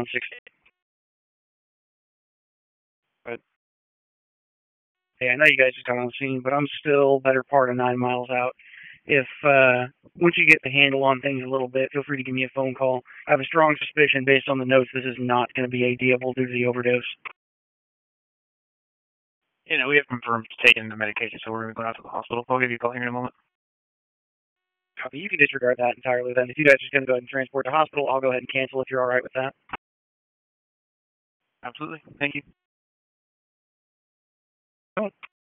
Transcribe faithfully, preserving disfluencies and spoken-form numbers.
on sixty. But hey, I know you guys are got on the scene, but I'm still better part of nine miles out. If uh, once you get the handle on things a little bit, feel free to give me a phone call. I have a strong suspicion, based on the notes, this is not going to be ADable due to the overdose. You know, we have confirmed taking the medication, so we're going to go out to the hospital. I'll give you a call here in a moment. Copy. You can disregard that entirely then. If you guys are just going to go ahead and transport to hospital, I'll go ahead and cancel if you're all right with that. Absolutely. Thank you. Oh.